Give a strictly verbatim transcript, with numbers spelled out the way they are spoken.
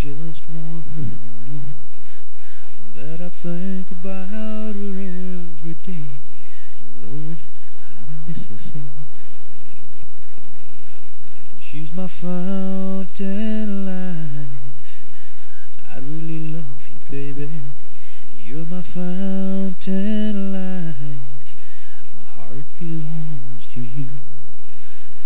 just one that I think about her every day. Lord, I miss her so. She's my fountain life. I really love you, baby. You're my fountain life. My heart belongs to you.